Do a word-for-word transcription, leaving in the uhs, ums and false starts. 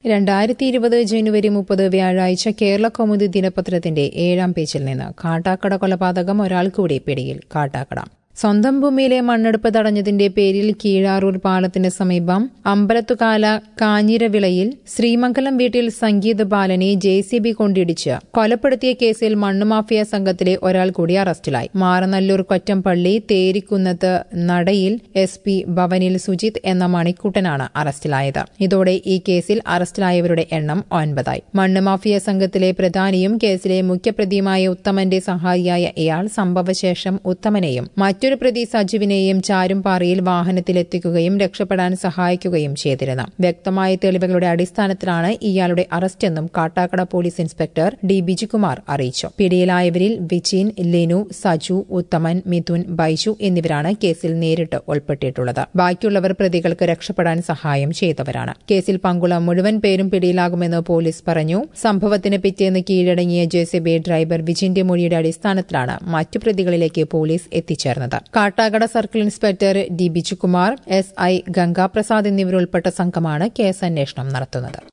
രണ്ടായിരത്തി ഇരുപത് ജനുവരി മുപ്പത് വ്യാഴാഴ്ച കേരള കൗമുദി ദിനപത്രത്തിന്റെ ഏഴാം പേജിൽ നിന്ന് കാട്ടാക്കട കൊലപാതകം ഒരാൾ കൂടി പിടിയിൽ. കാട്ടാക്കട സ്വന്തം ഭൂമിയിലെ മണ്ണെടുപ്പ് തടഞ്ഞതിന്റെ പേരിൽ കീഴാറൂർ പാലത്തിന് സമീപം അമ്പലത്തുകാല കാഞ്ഞിരവിളയിൽ ശ്രീമംഗലം വീട്ടിൽ സംഗീത് ബാലനെ ജെ സി ബി കൊണ്ടിടിച്ച് കൊലപ്പെടുത്തിയ കേസിൽ മണ്ണുമാഫിയ സംഘത്തിലെ ഒരാൾ കൂടി അറസ്റ്റിലായി. മാറനല്ലൂർ കൊറ്റംപള്ളി തേരിക്കുന്നത്ത് നടയിൽ എസ് പി ഭവനിൽ സുജിത് എന്ന മണിക്കൂട്ടനാണ് അറസ്റ്റിലായത്. ഇതോടെ ഈ കേസിൽ അറസ്റ്റിലായവരുടെ എണ്ണം ഒൻപതായി. മണ്ണുമാഫിയ സംഘത്തിലെ പ്രധാനിയും കേസിലെ മുഖ്യപ്രതിയുമായ ഉത്തമന്റെ സഹായിയായ ഇയാൾ സംഭവശേഷം ഉത്തമനെയും മറ്റു മറ്റൊരു പ്രതി സജീവിനെയും ചാരുംപാറയിൽ വാഹനത്തിലെത്തിക്കുകയും രക്ഷപ്പെടാൻ സഹായിക്കുകയും ചെയ്തിരുന്നു. വ്യക്തമായ തെളിവുകളുടെ അടിസ്ഥാനത്തിലാണ് ഇയാളുടെ അറസ്റ്റെന്നും Kattakada police inspector D Bijikumar അറിയിച്ചു. പിടിയിലായവരിൽ വിജിൻ, ലിനു, സജു, ഉത്തമൻ, മിഥുൻ, ബൈജു എന്നിവരാണ് കേസിൽ നേരിട്ട് ഉൾപ്പെട്ടിട്ടുള്ളത്. ബാക്കിയുള്ളവർ പ്രതികൾക്ക് രക്ഷപ്പെടാൻ സഹായം ചെയ്തവരാണ്. കേസിൽ പങ്കുള്ള മുഴുവൻ പേരും പിടിയിലാകുമെന്ന് പോലീസ് പറഞ്ഞു. സംഭവത്തിന് പിറ്റേന്ന് കീഴടങ്ങിയ ജെ സി ബി ഡ്രൈവർ വിജിന്റെ മൊഴിയുടെ അടിസ്ഥാനത്തിലാണ് മറ്റു പ്രതികളിലേക്ക് പോലീസ് എത്തിച്ചേർന്നത്. Kattakada circle inspector D Bijikumar, S I Gangaprasad എന്നിവരുൾപ്പെട്ട സംഘമാണ് കേസന്വേഷണം നടത്തുന്നത്.